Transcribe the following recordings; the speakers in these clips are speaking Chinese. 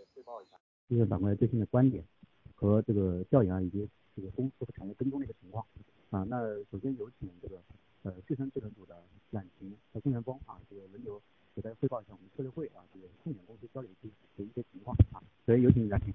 这个板块最新的观点和这个调研以及这个公司和产业跟踪的一个情况那首先有请这个旭升智能组的冉晴和宋元峰这个轮流给大家汇报一下我们策略会这个重点公司交流期的一些情况所以有请冉晴。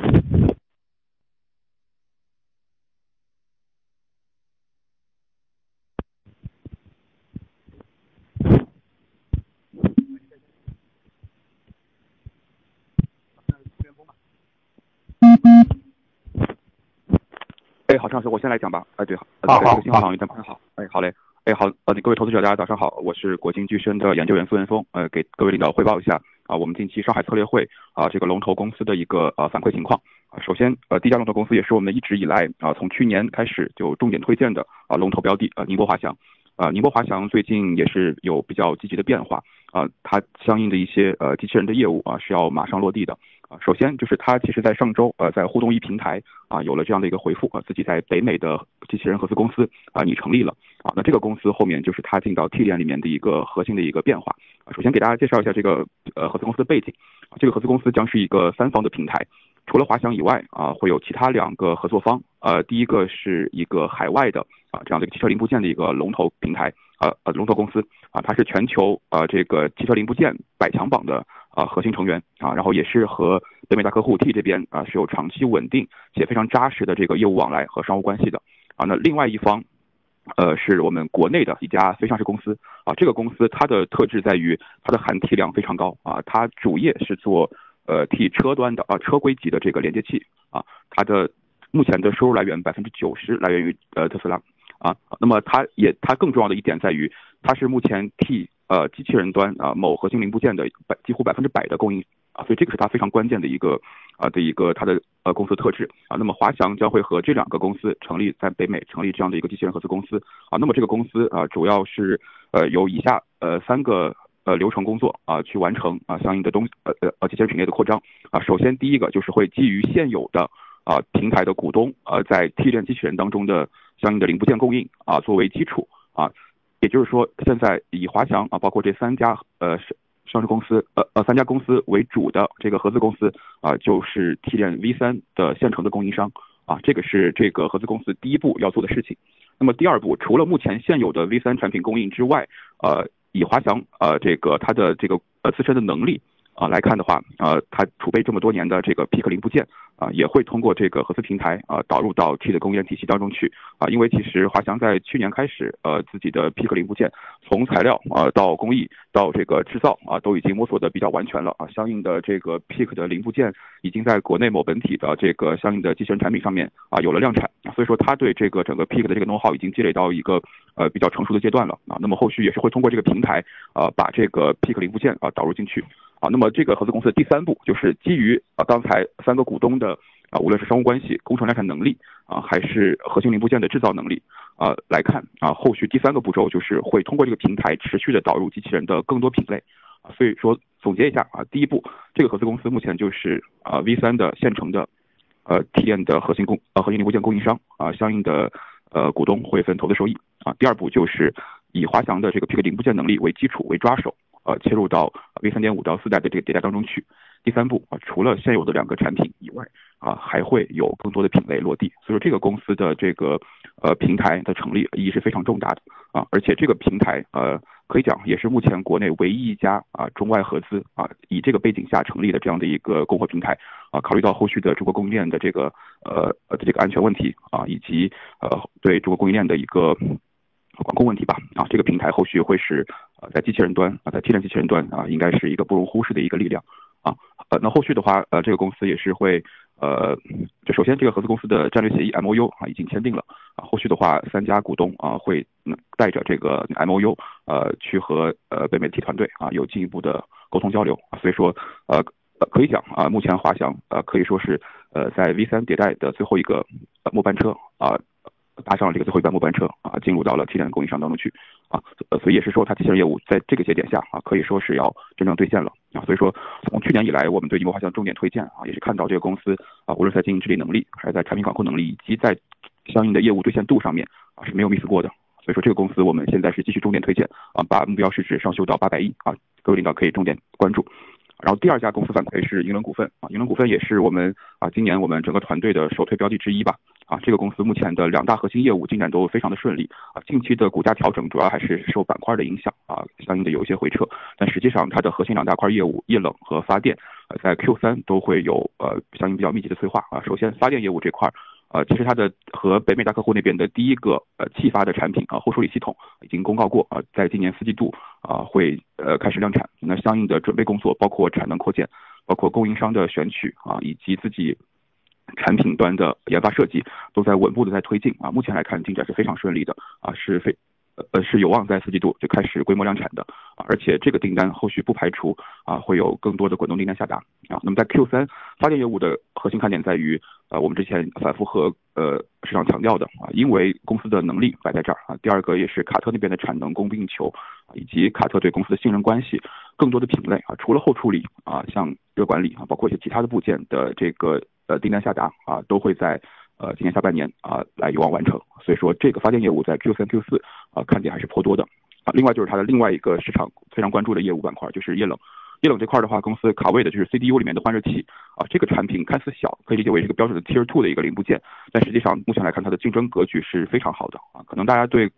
好，张老师，我先来讲吧。对， 好， 这个信号好像有点不太好。好嘞。好，各位投资者，大家早上好，我是国金巨升的研究员孙元峰，给各位领导汇报一下我们近期上海策略会这个龙头公司的一个反馈情况。首先，第一家龙头公司也是我们一直以来从去年开始就重点推荐的龙头标的宁波华翔。宁波华翔最近也是有比较积极的变化它相应的一些机器人的业务是要马上落地的。首先就是它其实在上周在互动易平台有了这样的一个回复自己在北美的机器人合资公司拟成立了那这个公司后面就是它进到 T 链里面的一个核心的一个变化首先给大家介绍一下这个合资公司的背景这个合资公司将是一个3方的平台，除了华翔以外会有其他2个合作方第一个是一个海外的这样的一个汽车零部件的一个龙头平台龙头公司它是全球这个汽车零部件100强榜的核心成员然后也是和北美大客户 T 这边是有长期稳定且非常扎实的这个业务往来和商务关系的那另外一方是我们国内的一家非上市公司这个公司它的特质在于它的含体量非常高它主业是做T 车端的车规级的这个连接器它的目前的收入来源90%来源于特斯拉那么它更重要的一点在于它是目前 T 机器人端某核心零部件的几乎100%的供应所以这个是它非常关键的一个它的公司特质那么华翔将会和这2个公司成立在北美成立这样的一个机器人合资公司那么这个公司主要是由以下3个流程工作去完成相应的机器人品类的扩张首先第一个就是会基于现有的平台的股东在 T 链机器人当中的相应的零部件供应作为基础也就是说现在以华翔包括这3家上市公司3家公司为主的这个合资公司就是 T 链 V3 的现成的供应商这个是这个合资公司第一步要做的事情那么第2步除了目前现有的 V3 产品供应之外以华翔这个它的这个自身的能力来看的话它储备这么多年的这个 PIC 零部件也会通过这个合资平台导入到 T 的供应链体系当中去因为其实华翔在去年开始自己的 PIC 零部件从材料到工艺到这个制造都已经摸索的比较完全了相应的这个 PIC 的零部件已经在国内某本体的这个相应的机器人产品上面有了量产所以说它对这个整个 PIC 的这个 know how 已经积累到一个比较成熟的阶段了那么后续也是会通过这个平台把这个 PIC 零部件导入进去那么这个合资公司的第3步就是基于刚才3个股东的无论是商务关系、工程量产能力还是核心零部件的制造能力来看后续第3个步骤就是会通过这个平台持续的导入机器人的更多品类所以说总结一下第一步这个合资公司目前就是V3 的现成的T 链的核心零部件供应商相应的股东会分投资收益第2步就是以华翔的这个 PIC 零部件能力为基础为抓手切入到 V3.5 到4代的这个迭代当中去第3步除了现有的2个产品以外还会有更多的品类落地所以说这个公司的这个平台的成立意义是非常重大的而且这个平台可以讲也是目前国内唯一一家中外合资以这个背景下成立的这样的一个供货平台考虑到后续的中国供应链的这个安全问题以及对中国供应链的一个管控问题吧这个平台后续会是在机器人端在 T 链机器人端应该是一个不容忽视的一个力量那后续的话这个公司也是会就首先这个合资公司的战略协议 MOU 已经签订了后续的话3家股东会带着这个 MOU 去和北美 T 团队有进一步的沟通交流所以说可以讲目前华翔可以说是在 V3 迭代的最后一个末班车搭上了这个最后一班末班车进入到了 T 链供应商当中去所以也是说它机器人业务在这个节点下可以说是要真正兑现了所以说从去年以来我们对宁波华翔重点推荐也是看到这个公司无论在经营治理能力还是在产品管控能力以及在相应的业务兑现度上面是没有 miss 过的所以说这个公司我们现在是继续重点推荐把目标市值上修到800亿各位领导可以重点关注然后第二家公司反馈是银轮股份啊，银轮股份也是我们今年我们整个团队的首推标的之一吧。这个公司目前的2大核心业务进展都非常的顺利近期的股价调整主要还是受板块的影响相应的有一些回撤，但实际上它的核心2大块业务液冷和发电在 Q3 都会有相应比较密集的催化首先发电业务这块其实它的和北美大客户那边的第一个气发的产品后处理系统已经公告过在今年4季度会开始量产，那相应的准备工作包括产能扩建，包括供应商的选取以及自己产品端的研发设计都在稳步的在推进目前来看进展是非常顺利的是有望在4季度就开始规模量产的而且这个订单后续不排除会有更多的滚动订单下达那么在 Q3 发电业务的核心看点在于我们之前反复和市场强调的因为公司的能力摆在这儿第二个也是卡特那边的产能供不应求以及卡特对公司的信任关系，更多的品类除了后处理像热管理包括一些其他的部件的这个订单下达都会在今年下半年来有望完成，所以说这个发电业务在 Q3、Q4看点还是颇多的另外就是它的另外一个市场非常关注的业务板块就是液冷。液冷这块的话，公司卡位的就是 CDU 里面的换热器这个产品看似小，可以理解为这个标准的 Tier 2的一个零部件，但实际上目前来看它的竞争格局是非常好的可能大家对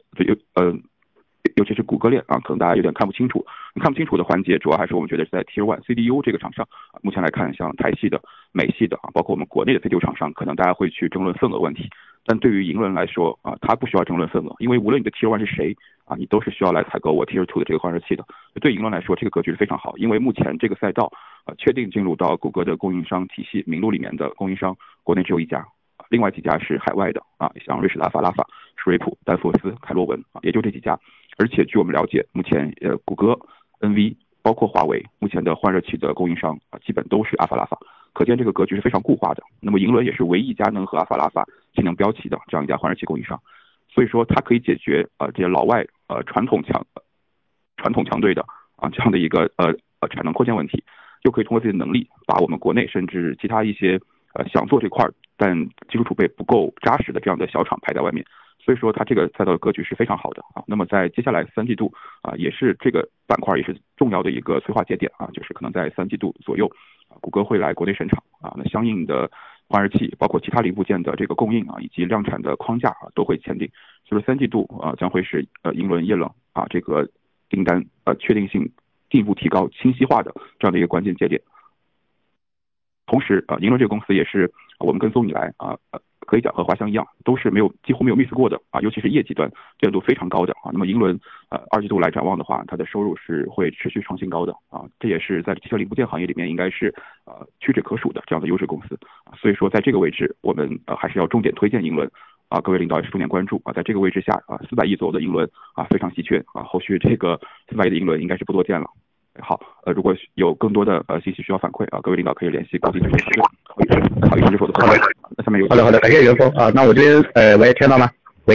尤其是谷歌链可能大家有点看不清楚。看不清楚的环节，主要还是我们觉得是在 Tier 1 CDU 这个厂商目前来看，像台系的、美系的包括我们国内的 CDU 厂商，可能大家会去争论份额问题。但对于银轮来说它不需要争论份额，因为无论你的 Tier 1是谁你都是需要来采购我 Tier 2的这个换热器的。对银轮来说，这个格局是非常好，因为目前这个赛道确定进入到谷歌的供应商体系名录里面的供应商，国内只有1家，另外几家是海外的像瑞士的阿法拉法、施瑞普、丹佛斯、凯洛文也就这几家。而且据我们了解，目前谷歌、NV 包括华为目前的换热器的供应商基本都是阿法拉法，可见这个格局是非常固化的。那么银轮也是唯一一家能和阿法拉法竞争标齐的这样一家换热器供应商，所以说它可以解决这些老外传统强队的这样的一个产能扩建问题，又可以通过自己的能力把我们国内甚至其他一些想做这块但技术储备不够扎实的这样的小厂排在外面。所以说它这个赛道的格局是非常好的那么在接下来3季度也是这个板块也是重要的一个催化节点就是可能在3季度左右谷歌会来国内审厂那相应的换热器包括其他零部件的这个供应以及量产的框架都会签订。所以说3季度将会是银轮液冷这个订单确定性进一步提高清晰化的这样的一个关键节点。同时银轮这个公司也是我们跟踪以来可以讲和华翔一样，都是几乎没有 miss 过的尤其是业绩端见度非常高的那么银轮2季度来展望的话，它的收入是会持续创新高的这也是在汽车零部件行业里面应该是屈指可数的这样的优质公司所以说在这个位置我们还是要重点推荐银轮各位领导也是重点关注在这个位置下400亿左右的银轮非常稀缺后续这个400亿的银轮应该是不多见了。好如果有更多的信息需要反馈各位领导可以联系国际知识会考虑之所的会议。那下面有好的，感谢袁峰那我这边喂，听到吗？喂，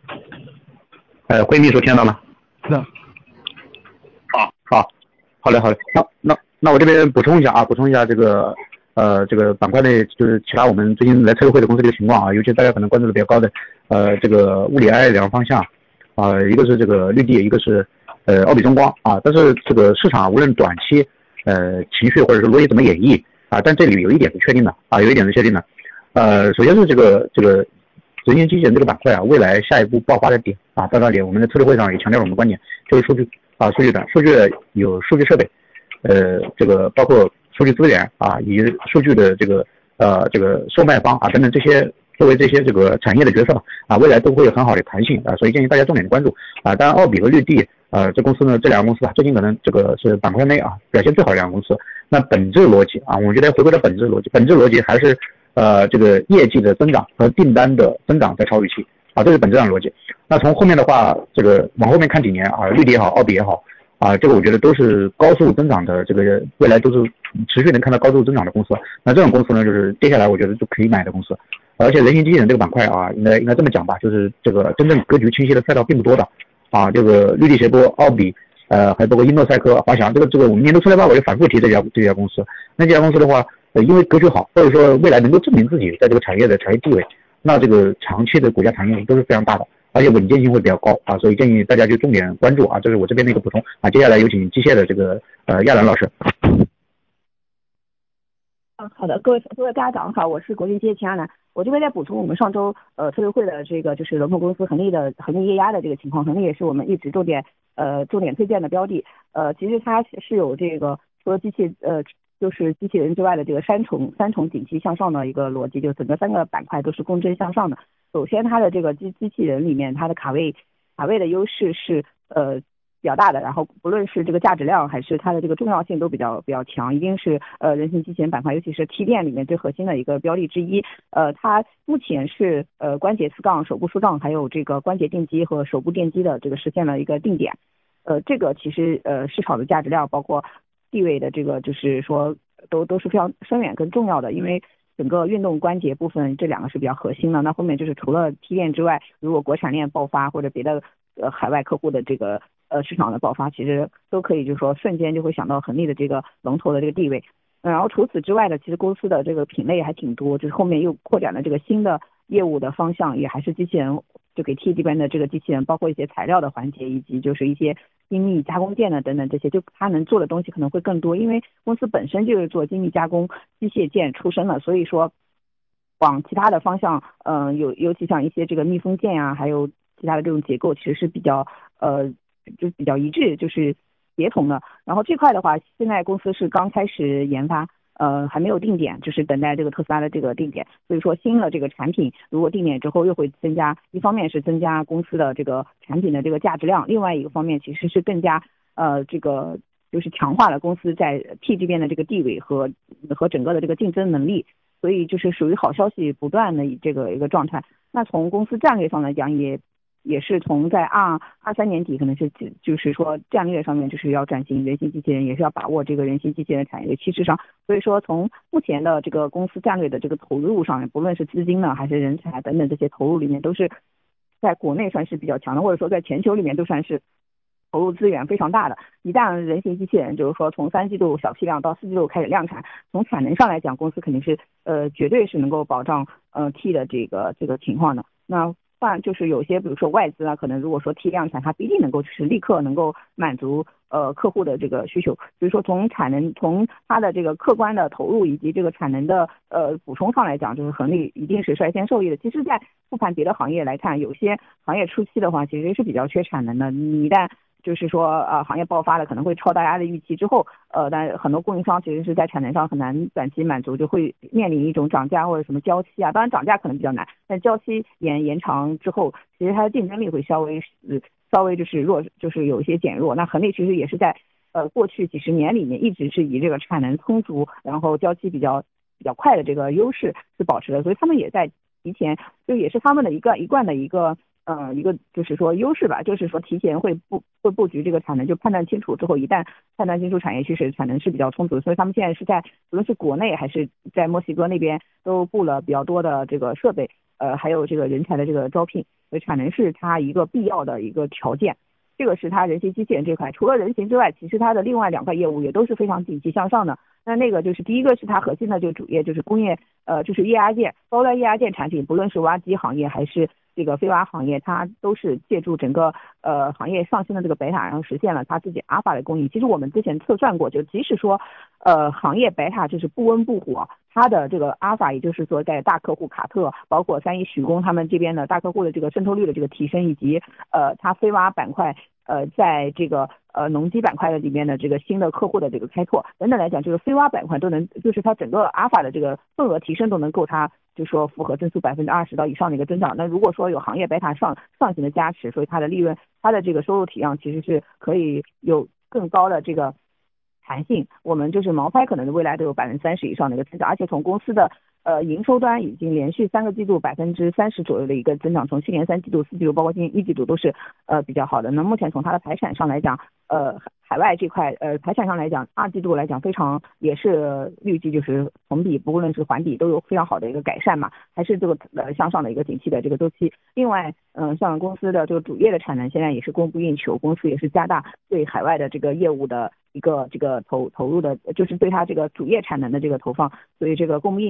会议秘书听到吗？ 是的。 好的。那我这边补充一下这个板块内就是其他我们最近来测试会的公司这个情况尤其大家可能关注的比较高的这个物理 AI 2个方向一个是这个绿地，一个是奥比中光但是这个市场无论短期情绪或者是逻辑怎么演绎但这里有一点是确定的首先是这个人形机器人这个板块未来下一步爆发的点到那点我们的策略会上也强调我们的观点，就是数据端有数据设备这个包括数据资源以及数据的这个售卖方等等这些作为这些这个产业的角色未来都会有很好的弹性所以建议大家重点关注当然奥比和绿地这公司呢，这2个公司最近可能这个是板块内表现最好的2个公司。那本质逻辑我觉得回归到本质逻辑还是这个业绩的增长和订单的增长在超预期这是本质上的逻辑。那从后面的话，这个往后面看几年绿地也好，奥比也好这个我觉得都是高速增长的，这个未来都是持续能看到高速增长的公司。那这种公司呢，就是接下来我觉得就可以买的公司。而且人形机器人这个板块应该这么讲吧，就是这个真正格局清晰的赛道并不多的这个绿地协波、奥比还包括英诺赛科、华翔，这个我们年度出来报告也反复提这家公司。那这家公司的话因为格局好，或者说未来能够证明自己在这个产业的产业地位，那这个长期的股价弹性都是非常大的，而且稳健性会比较高所以建议大家就重点关注这是我这边的一个补充接下来有请机械的这个亚兰老师。 好的，各位大家早上好，我是国信机械秦亚楠。我这边在补充我们上周策略会的这个就是龙头公司恒力液压的这个情况，恒力也是我们一直重点推荐的标的。其实它是有这个除了就是机器人之外的这个三重景气向上的一个逻辑，就整个3个板块都是共振向上的。首先它的这个机器人里面它的卡位的优势是比较大的，然后不论是这个价值量还是它的这个重要性都比较强，一定是人形机器人板块，尤其是 T 电里面最核心的一个标的之一。它目前是关节4杠、手部舒张，还有这个关节电机和手部电机的这个实现了一个定点。这个其实市场的价值量包括地位的这个就是说都是非常深远跟重要的，因为整个运动关节部分这2个是比较核心的。那后面就是除了 T 电之外，如果国产链爆发或者别的海外客户的这个市场的爆发，其实都可以就是说瞬间就会想到恒力的这个龙头的这个地位。然后除此之外呢，其实公司的这个品类还挺多，就是后面又扩展了这个新的业务的方向，也还是机器人，就给 T 这边的这个机器人，包括一些材料的环节，以及就是一些精密加工件的等等这些，就它能做的东西可能会更多，因为公司本身就是做精密加工机械件出身的，所以说往其他的方向，尤其像一些这个密封件啊，还有其他的这种结构，其实是比较就比较一致，就是协同的。然后这块的话，现在公司是刚开始研发，还没有定点，就是等待这个特斯拉的这个定点。所以说新的这个产品如果定点之后又会增加，一方面是增加公司的这个产品的这个价值量，另外一个方面其实是更加这个就是强化了公司在 T 这边的这个地位和整个的这个竞争能力。所以就是属于好消息不断的这个一个状态。那从公司战略上来讲，也是从在23年底可能是就是说战略上面就是要转型人形机器人，也是要把握这个人形机器人产业的趋势上。所以说从目前的这个公司战略的这个投入上面，不论是资金呢还是人才等等这些投入里面，都是在国内算是比较强的，或者说在全球里面都算是投入资源非常大的。一旦人形机器人就是说从3季度小批量到4季度开始量产，从产能上来讲，公司肯定是绝对是能够保障T 的这个情况的。那就是有些比如说外资啊，可能如果说 T 量产，它不一定能够就是立刻能够满足客户的这个需求。所以说从产能从它的这个客观的投入以及这个产能的补充上来讲，就是恒力一定是率先受益的。其实在复盘别的行业来看，有些行业初期的话其实是比较缺产能的，你一旦就是说行业爆发了，可能会超大家的预期之后，但很多供应商其实是在产能上很难短期满足，就会面临一种涨价或者什么交期啊。当然涨价可能比较难，但交期延长之后，其实它的竞争力会稍微就是就是有一些减弱。那恒力其实也是在过去几十年里面一直是以这个产能充足，然后交期比较快的这个优势是保持的，所以他们也在提前，就也是他们的一贯的一个就是说优势吧，就是说提前会布局这个产能，就判断清楚之后，一旦判断清楚产业趋势，产能是比较充足的，所以他们现在是在无论是国内还是在墨西哥那边都布了比较多的这个设备，还有这个人才的这个招聘，所以产能是它一个必要的一个条件。这个是它人形机器人这块，除了人形之外，其实它的另外2块业务也都是非常景气向上的。那个就是第一个是它核心的这个主业，就是工业就是液压件、高端液压件产品，不论是挖机行业还是这个非挖行业，它都是借助整个行业上新的这个贝塔，然后实现了它自己阿尔法的供应。其实我们之前测算过，就即使说行业贝塔就是不温不火，它的这个阿尔法也就是说在大客户卡特，包括3一许工他们这边的大客户的这个渗透率的这个提升，以及它非挖板块在这个农机板块的里面的这个新的客户的这个开拓等等来讲，就是非挖板块都能，就是它整个阿尔法的这个份额提升都能够它就是说符合增速20%到以上的一个增长。那如果说有行业贝塔上行的加持，所以它的利润，它的这个收入体量其实是可以有更高的这个弹性。我们就是毛拍可能未来都有30%以上的一个增长，而且从公司的营收端已经连续3个季度30%左右的一个增长，从去年3季度、4季度，包括今年1季度都是比较好的。那目前从它的财产上来讲，海外这块财产上来讲，2季度来讲非常也是预计就是同比不论是环比都有非常好的一个改善嘛，还是这个向上的一个景气的这个周期。另外像公司的这个主业的产能现在也是供不应求，公司也是加大对海外的这个业务的一个这个投入的，就是对它这个主业产能的这个投放，所以这个供不应求。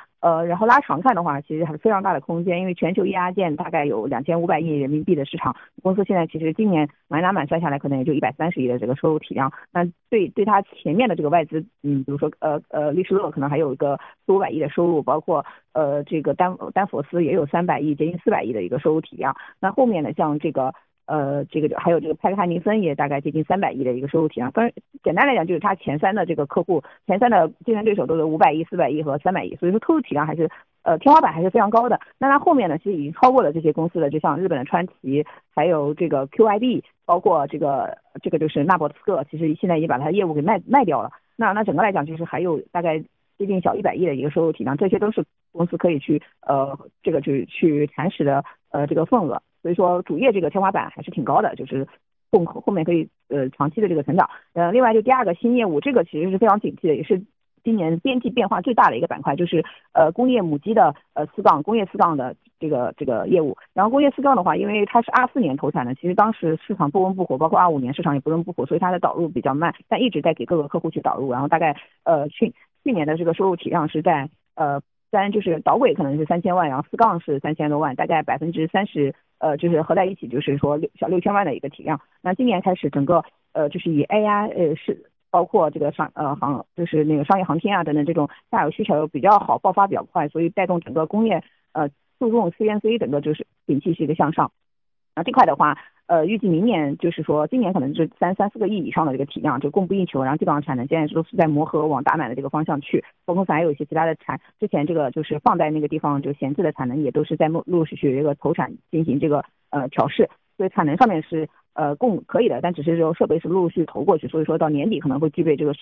然后拉长看的话，其实还是非常大的空间，因为全球液压件大概有2500亿人民币的市场，公司现在其实今年满打满算下来可能也就130亿的这个收入体量。那对它前面的这个外资，比如说利士乐可能还有一个400-500亿的收入，包括这个丹佛斯也有300亿接近400亿的一个收入体量。那后面呢，像这个还有这个派克汉尼森也大概接近300亿的一个收入体量。简单来讲，就是它前三的这个客户，前三的竞争对手都是500亿、400亿和300亿，所以说投入体量还是天花板还是非常高的。那它后面呢，其实已经超过了这些公司的，就像日本的川崎，还有这个 QIB， 包括这个就是纳博斯克，其实现在已经把它的业务给卖掉了。那整个来讲，就是还有大概接近小100亿的一个收入体量，这些都是公司可以去就是去蚕食的这个份额。所以说主业这个天花板还是挺高的，就是后面可以长期的这个成长。另外就第二个新业务，这个其实是非常景气的，也是今年边际变化最大的一个板块，就是工业母机的工业四杠的这个业务。然后工业四杠的话，因为它是24年投产的，其实当时市场不温不火，包括25年市场也不温不火，所以它的导入比较慢，但一直在给各个客户去导入。然后大概去年的这个收入体量是在就是导轨可能是3000万，然后四杠是3000多万，大概30%，就是合在一起就是说小6000万的一个体量。那今年开始整个就是以 AI 是包括这个就是那个商业航天啊等等这种下游需求比较好，爆发比较快，所以带动整个工业注重 CNC 整个就是景气是一个向上。那这块的话，预计明年就是说今年可能是3-4个亿以上的这个体量，就供不应求，然后基本上产能现在都是在磨合往打满的这个方向去。公司还有一些其他的之前这个就是放在那个地方就闲置的产能也都是在陆陆续续这个投产进行这个调试，所以产能上面是供可以的，但只是说设备是陆陆续续投过去，所以说到年底可能会具备这个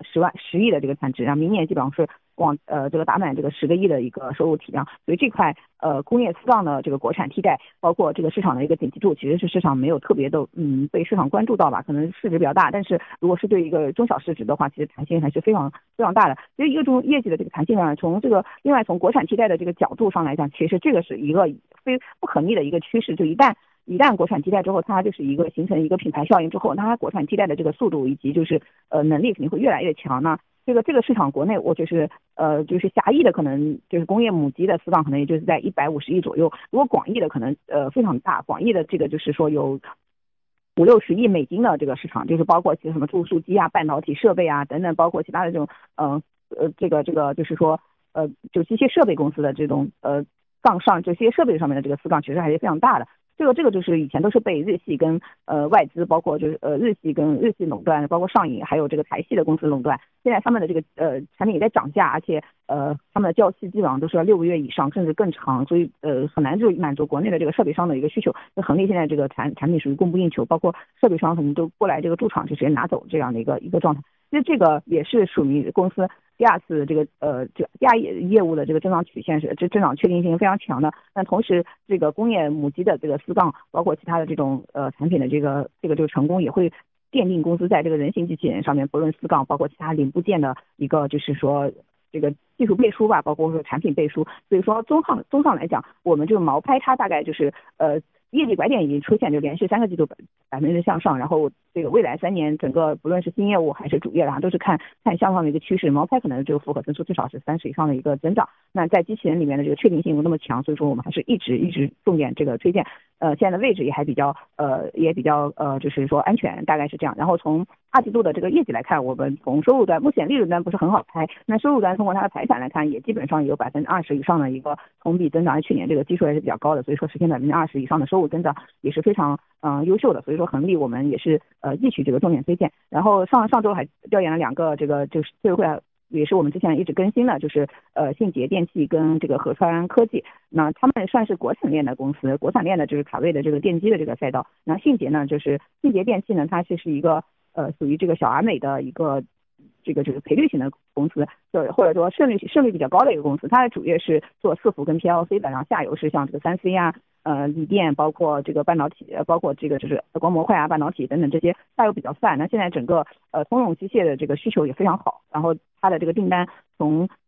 10亿的这个产值，然后明年基本上是往这个打满这个10个亿的一个收入体量。所以这块工业四杠的这个国产替代，包括这个市场的一个景气度，其实是市场没有特别的被市场关注到吧，可能市值比较大，但是如果是对一个中小市值的话，其实弹性还是非常非常大的。所以一个种业绩的这个弹性呢，另外从国产替代的这个角度上来讲，其实这个是一个非不可逆的一个趋势，就一旦国产替代之后，它就是一个形成一个品牌效应之后，那它国产替代的这个速度以及就是能力肯定会越来越强呢。这个市场国内我就是狭义的可能就是工业母机的四杠可能也就是在150亿左右，如果广义的可能非常大，广义的这个就是说有50-60亿美金的这个市场，就是包括其实什么注塑机啊、半导体设备啊等等，包括其他的这种这个就是说就机械设备公司的这种杠上这些设备上面的这个四杠其实还是非常大的。这个就是以前都是被日系跟外资，包括就是日系垄断，包括上影还有这个台系的公司垄断。现在他们的这个产品也在涨价，而且他们的交期基本上都是要6个月以上，甚至更长，所以很难就满足国内的这个设备商的一个需求。那恒利现在这个产品属于供不应求，包括设备商可能都过来这个驻厂就直接拿走这样的一个状态。其实这个也是属于公司第二次这个第二业务的这个增长曲线是增长确定性非常强的。但同时这个工业母机的这个四杠，包括其他的这种产品的这个就成功，也会奠定公司在这个人形机器人上面，不论四杠包括其他零部件的一个就是说这个技术背书吧，包括说产品背书。所以说综上来讲，我们这个毛拍它大概就是业绩拐点已经出现，就连续3个季度1%向上，然后这个未来3年整个不论是新业务还是主业啊，都是看向上的一个趋势。毛拍可能这个复合增速至少是30以上的一个增长。那在机器人里面的这个确定性又那么强，所以说我们还是一直重点这个推荐。现在的位置也还比较就是说安全，大概是这样。然后从2季度的这个业绩来看，我们从收入端目前利润端不是很好拍，那收入端通过它的财产来看，也基本上有20%以上的一个同比增长，去年这个基数也是比较高的，所以说实现20%以上的收入增长也是非常优秀的。所以说恒利我们也是继续这个重点推荐。然后上周还调研了2个这个就是最后也是我们之前一直更新的，就是信捷电器跟这个合川科技。那他们算是国产链的公司，国产链的就是卡位的这个电机的这个赛道。那信捷呢，就是信捷电器呢，它是一个属于这个小而美的一个这个就是赔率型的公司，或者说胜率比较高的一个公司。它的主业是做伺服跟 PLC 的，然后下游是像这个3C 啊。锂电包括这个半导体，包括这个就是光模块啊、半导体等等这些下游比较泛。那现在整个通用机械的这个需求也非常好，然后它的这个订单从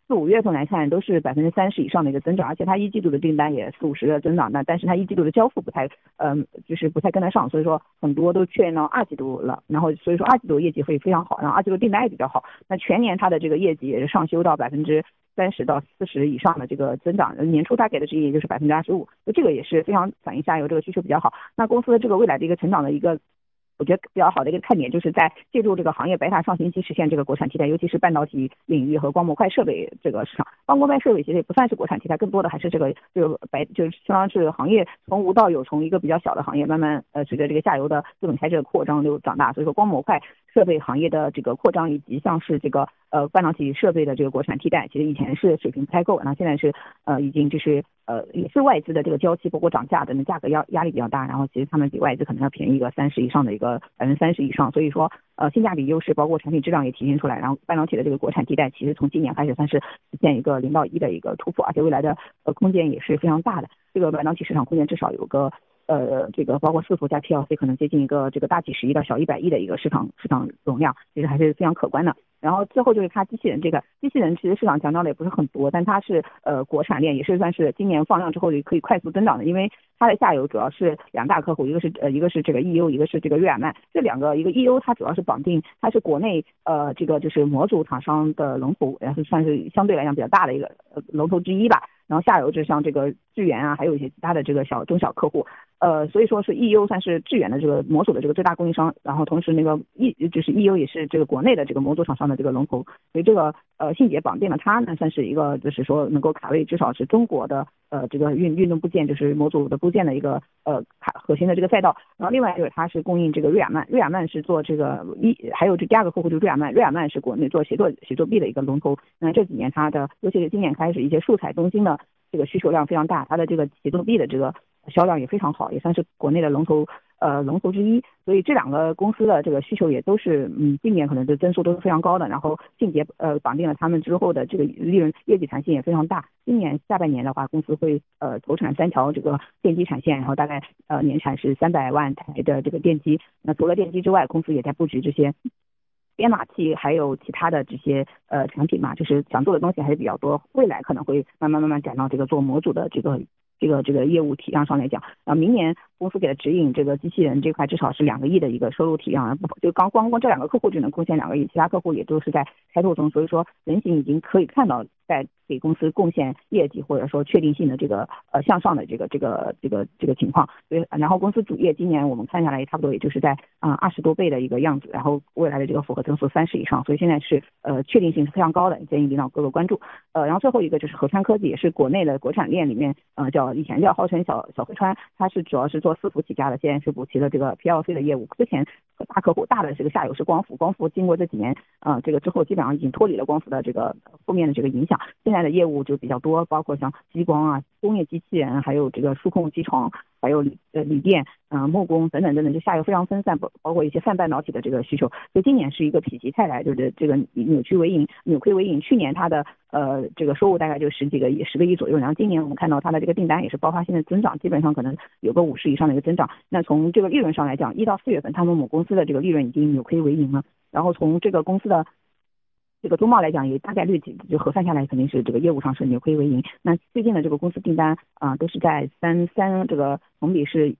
4、5月份来看都是30%以上的一个增长，而且它一季度的订单也40-50的增长，但是它一季度的交付就是不太跟得上，所以说很多都确认到二季度了，然后所以说二季度业绩会非常好，然后二季度订单也比较好，那全年它的这个业绩也是上修到30%到40%以上的这个增长，年初它给的指引也就是25%，就这个也是非常反映下游这个需求比较好。那公司的这个未来的一个成长的一个我觉得比较好的一个看点，就是在借助这个行业白塔上行期实现这个国产替代，尤其是半导体领域和光模块设备这个市场。光模块设备其实也不算是国产替代，更多的还是就是相当是行业从无到有，从一个比较小的行业慢慢随着这个下游的资本开支的扩张就长大。所以说光模块设备行业的这个扩张，以及像是这个半导体设备的这个国产替代，其实以前是水平不太够，然后现在是已经就是也是外资的这个交期包括涨价等价格压力比较大，然后其实他们比外资可能要便宜一个30以上的一个30%以上，所以说性价比优势包括产品质量也体现出来，然后半导体的这个国产替代其实从今年开始算是实现一个0到1的一个突破，而且未来的空间也是非常大的，这个半导体市场空间至少有个这个包括伺服加 PLC 可能接近一个这个大几十亿到小100亿的一个市场容量，其实还是非常可观的。然后最后就是它机器人其实市场强调的也不是很多，但它是国产链也是算是今年放量之后也可以快速增长的，因为它的下游主要是2大客户，一个是这个 EU， 一个是这个瑞尔曼，这两个一个 EU 它主要是绑定，它是国内这个就是模组厂商的龙头，然后算是相对来讲比较大的一个龙头之一吧。然后下游就像这个智源啊，还有一些其他的这个中小客户，所以说是 EU 算是智源的这个模组的这个最大供应商，然后同时那个就是 EU 也是这个国内的这个模组厂商的这个龙头，所以这个信捷绑定了它呢，算是一个就是说能够卡位至少是中国的这个运动部件就是模组的部件的一个核心的这个赛道。然后另外就是它是供应这个瑞尔曼是做这个还有这第二个客户就是瑞尔曼是国内做协作臂的一个龙头。那这几年它的尤其是今年开始一些数彩中心的这个需求量非常大，它的这个协作臂的这个销量也非常好，也算是国内的龙头之一。所以这两个公司的这个需求也都是今年可能的增速都是非常高的，然后信捷绑定了他们之后的这个利润业绩弹性也非常大。今年下半年的话，公司会投产3条这个电机产线，然后大概年产是300万台的这个电机。那除了电机之外，公司也在布局这些编码器还有其他的这些产品嘛，就是想做的东西还是比较多，未来可能会慢慢展到这个做模组的这个业务体量上来讲，明年公司给的指引，这个机器人这块至少是2个亿的一个收入体量，就光这2个客户就能贡献2个亿，其他客户也都是在开拓中，所以说人行已经可以看到在给公司贡献业绩或者说确定性的这个向上的这个情况。所以然后公司主业今年我们看下来差不多也就是在20多倍的一个样子，然后未来的这个复合增速30以上，所以现在是确定性是非常高的，建议领导各个关注。然后最后一个就是合川科技，也是国内的国产链里面以前叫号称小汇川，它是主要是做伺服起家的，现在是补齐了这个 PLC 的业务。之前大客户大的这个下游是光伏经过这几年这个之后基本上已经脱离了光伏的这个负面的这个影响，现在的业务就比较多，包括像激光啊、工业机器人，还有这个数控机床，还有锂电木工等等，就下游非常分散，包括一些泛半导体的这个需求。所以今年是一个否极泰来，就是这个扭亏为盈。去年它的这个收入大概就10个亿左右，然后今年我们看到它的这个订单也是爆发性的增长，基本上可能有个50以上的一个增长。那从这个利润上来讲，1到4月份他们母公司的这个利润已经扭亏为盈了，然后从这个公司的这个中贸来讲，也大概率就核算下来肯定是这个业务上是扭亏为盈。那最近的这个公司订单都是在3这个同比是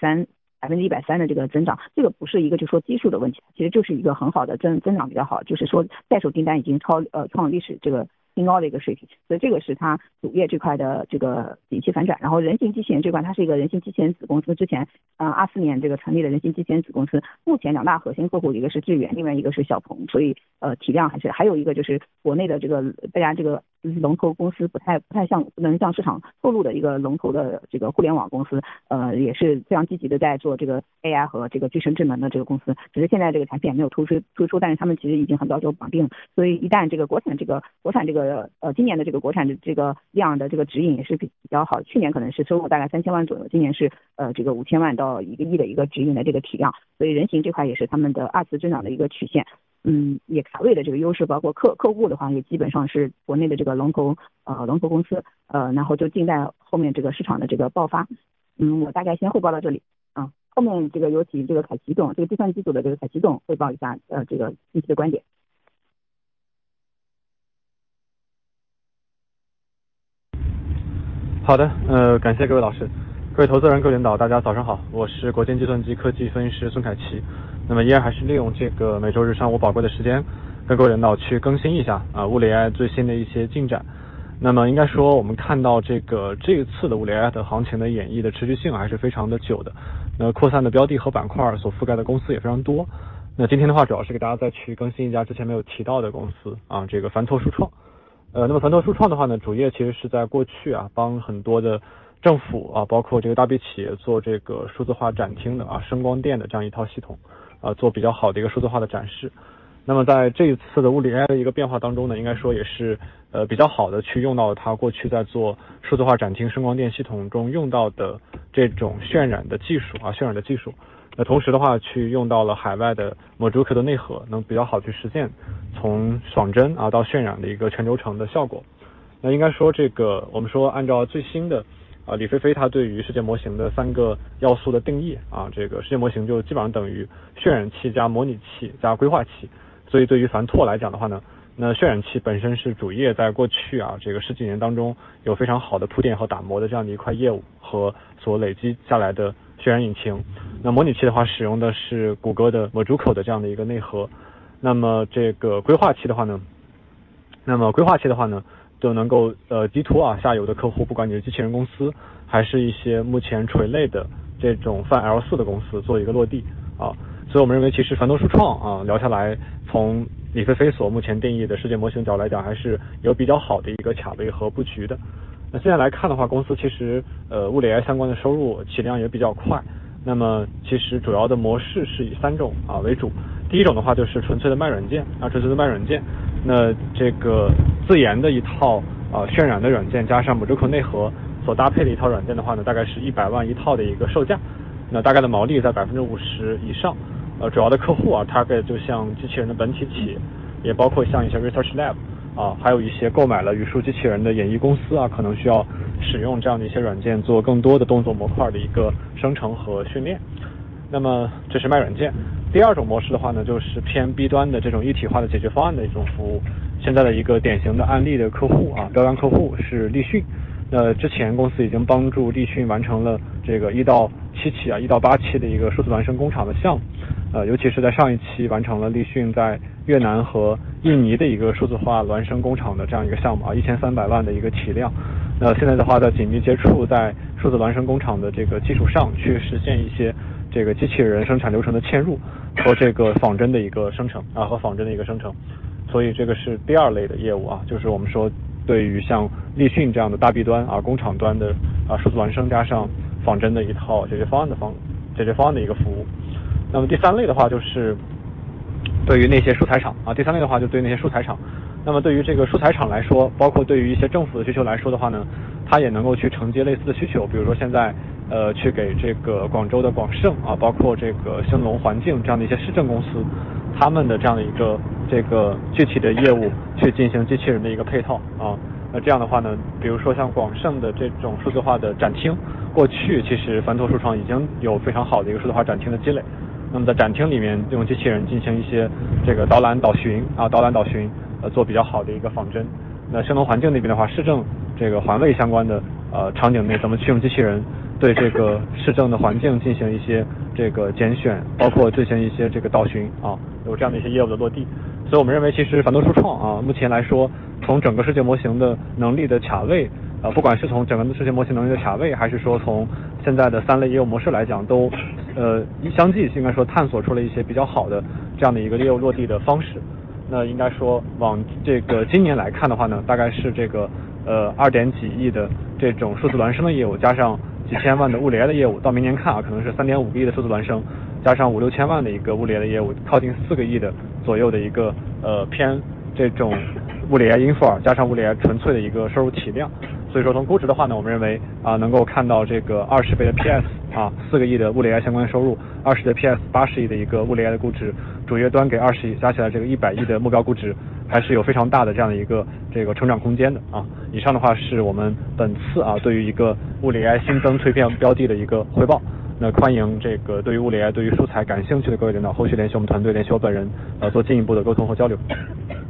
130%的这个增长，这个不是一个就说基数的问题，其实就是一个很好的增长比较好，就是说在手订单已经创历史这个新高的一个水平，所以这个是它主业这块的这个景气反转。然后人形机器人这块，它是一个人形机器人子公司，之前24年这个成立的人形机器人子公司，目前2大核心客户，一个是智远，另外一个是小鹏，所以体量还有一个就是国内的这个大家这个龙头公司不能向市场透露的一个龙头的这个互联网公司，也是非常积极的在做这个 AI 和这个具身智能的这个公司，只是现在这个产品还没有突出，但是他们其实已经很早就绑定了，所以一旦这个国产这个今年的这个国产的这个量的这个指引也是比较好，去年可能是收入大概3000万左右，今年是这个5000万到1个亿的一个指引的这个体量，所以人形这块也是他们的2次增长的一个曲线。也卡位的这个优势，包括客户的话，也基本上是国内的这个龙头公司，然后就静待后面这个市场的这个爆发。我大概先汇报到这里后面这个有请这个凯奇总，这个计算机组的这个凯奇总汇报一下这个近期的观点。 好的，感谢各位老师，各位投资人、各位领导，大家早上好，我是国金计算机科技分析师孙凯奇。那么依然还是利用这个每周日上午宝贵的时间，跟各位领导去更新一下物理 AI 最新的一些进展。那么应该说，我们看到这一次的物理 AI 的行情的演绎的持续性还是非常的久的。那扩散的标的和板块所覆盖的公司也非常多。那今天的话，主要是给大家再去更新一家之前没有提到的公司这个凡透数创。那么凡透数创的话呢，主业其实是在过去帮很多的政府包括这个大 B 企业做这个数字化展厅的声光电的这样一套系统做比较好的一个数字化的展示。那么在这一次的物理 AI 的一个变化当中呢，应该说也是比较好的去用到它过去在做数字化展厅声光电系统中用到的这种渲染的技术渲染的技术。那同时的话，去用到了海外的 Mojuco 的内核，能比较好去实现从仿真到渲染的一个全流程的效果。那应该说这个我们说按照最新的李飞飞他对于世界模型的3个要素的定义这个世界模型就基本上等于渲染器加模拟器加规划器。所以对于凡拓来讲的话呢，那渲染器本身是主业在过去这个10几年当中有非常好的铺垫和打磨的这样的一块业务和所累积下来的渲染引擎。那模拟器的话使用的是谷歌的 Mojuco 的这样的一个内核。那么这个规划器的话呢就能够依托下游的客户，不管你是机器人公司还是一些目前垂类的这种泛 L4 的公司做一个落地所以我们认为其实凡透数创聊下来，从李飞飞所目前定义的世界模型角度来讲，还是有比较好的一个卡位和布局的。那现在来看的话，公司其实物理 AI 相关的收入起量也比较快。那么其实主要的模式是以3种为主。第一种的话就是纯粹的卖软件纯粹的卖软件。那这个自研的一套渲染的软件加上 Mojuco 内核所搭配的一套软件的话呢，大概是100万一套的一个售价。那大概的毛利在50%以上。主要的客户target 就像机器人的本体企业，也包括像一些 research lab还有一些购买了语数机器人的演艺公司可能需要使用这样的一些软件做更多的动作模块的一个生成和训练。那么这是卖软件。第二种模式的话呢，就是偏 B 端的这种一体化的解决方案的一种服务。现在的一个典型的案例的客户标杆客户是立讯。之前公司已经帮助立讯完成了这个1到7期1到8期的一个数字孪生工厂的项目。尤其是在上一期完成了立讯在越南和印尼的一个数字化孪生工厂的这样一个项目1300万的一个体量。现在的话在紧密接触在数字孪生工厂的这个基础上去实现一些这个机器人生产流程的嵌入和这个仿真的一个生成所以这个是第2类的业务就是我们说对于像立讯这样的大 B 端工厂端的数字孪生加上仿真的一套解决方案的一个服务。那么第3类的话就是对于那些素材厂那么对于这个素材厂来说，包括对于一些政府的需求来说的话呢，它也能够去承接类似的需求。比如说现在去给这个广州的广盛包括这个兴隆环境这样的一些市政公司，他们的这样的一个这个具体的业务去进行机器人的一个配套那这样的话呢，比如说像广盛的这种数字化的展厅，过去其实凡透数创已经有非常好的一个数字化展厅的积累。那么在展厅里面用机器人进行一些这个导览导询做比较好的一个仿真。那兴隆环境那边的话，市政这个环卫相关的场景内怎么去用机器人对这个市政的环境进行一些这个拣选，包括进行一些这个导询有这样的一些业务的落地。所以我们认为其实凡透数创目前来说，从整个世界模型的能力的卡位不管是从整个世界模型能力的卡位，还是说从现在的3类业务模式来讲，都相继应该说探索出了一些比较好的这样的一个业务落地的方式。那应该说往这个今年来看的话呢，大概是这个2点几亿的这种数字孪生的业务，加上几千万的物理 AI 的业务，到明年看可能是3.5个亿的数字孪生，加上5、6千万的一个物理 AI 的业务，靠近4个亿的左右的一个偏这种物理 AI infra 加上物理 AI 纯粹的一个收入体量。所以说从估值的话呢，我们认为能够看到这个20倍的 PS 4个亿的物理 AI 相关收入，20的 PS 80亿的一个物理 AI 的估值，主业端给20亿，加起来这个100亿的目标估值，还是有非常大的这样的一个这个成长空间的以上的话是我们本次对于一个物理 AI 新增推荐标的的一个汇报。那欢迎这个对于物理 AI 对于素材感兴趣的各位领导后续联系我们团队，联系我本人做进一步的沟通和交流。